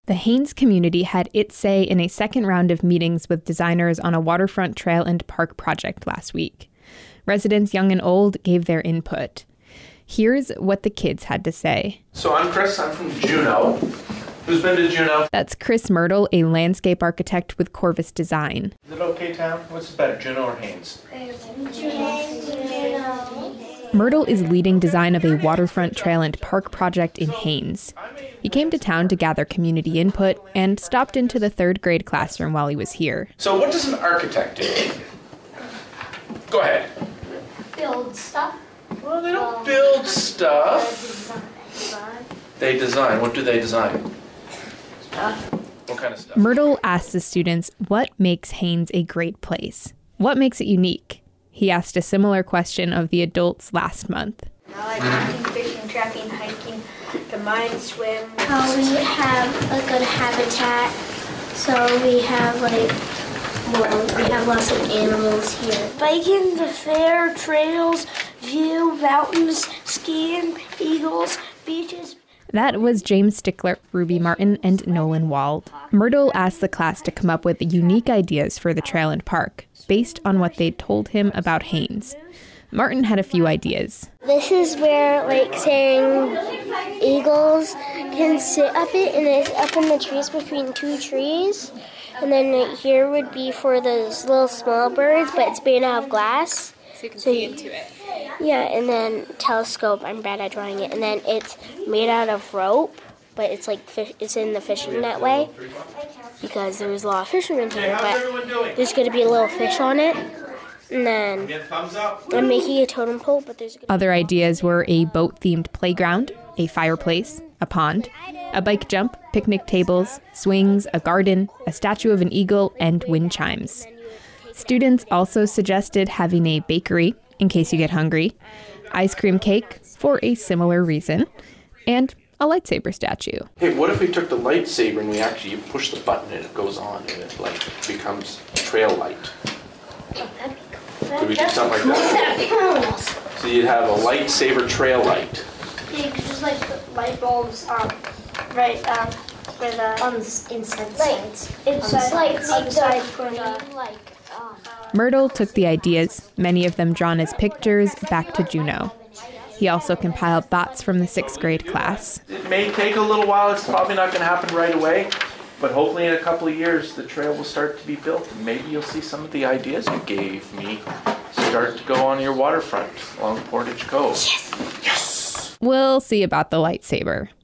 The Haines community had its say in a second round of meetings with designers on a waterfront trail and park project last week. Residents young and old gave their input. Here's what the kids had to say. So I'm Chris, I'm from Juneau. Who's been to Juneau? That's Chris Myrtle, a landscape architect with Corvus Design. Is it okay, town? What's better, Juneau or Haines? Myrtle is leading design of a waterfront trail and park project in Haines. He came to town to gather community input and stopped into the third grade classroom while he was here. So what does an architect do? Go ahead. Build stuff. Well, they don't build stuff. They design. What do they design? What kind of stuff? Myrtle asks the students what makes Haines a great place. What makes it unique? He asked a similar question of the adults last month. I like hunting, fishing, trapping, hiking, to mine, swim. We have a good habitat, so we have lots of animals here. Biking, the fair, trails, view, mountains, skiing, eagles, beaches. That was James Stickler, Ruby Martin, and Nolan Wald. Myrtle asked the class to come up with unique ideas for the trail and park, based on what they'd told him about Haines. Martin had a few ideas. This is where, saying eagles can sit up it, and it's up in the trees between two trees. And then here would be for those little small birds, but it's made out of glass. So you can see into it. Yeah, and then telescope, I'm bad at drawing it. And then it's made out of rope, but it's it's in the fishing net way, because there was a lot of fishermen here, but there's going to be a little fish on it. And then I'm making a totem pole, but there's... Other ideas were a boat-themed playground, a fireplace, a pond, a bike jump, picnic tables, swings, a garden, a statue of an eagle, and wind chimes. Students also suggested having a bakery, in case you get hungry, ice cream cake, for a similar reason, and a lightsaber statue. Hey, what if we took the lightsaber and you push the button and it goes on and it becomes trail light? Oh, that'd be cool. Could we do something like that? So you'd have a lightsaber trail light. Yeah, you could just put light bulbs where the inside sides. Inside for the Myrtle took the ideas, many of them drawn as pictures, back to Juneau. He also compiled thoughts from the 6th grade class. It may take a little while. It's probably not going to happen right away. But hopefully in a couple of years, the trail will start to be built. And maybe you'll see some of the ideas you gave me start to go on your waterfront along Portage Cove. Yes! We'll see about the lightsaber.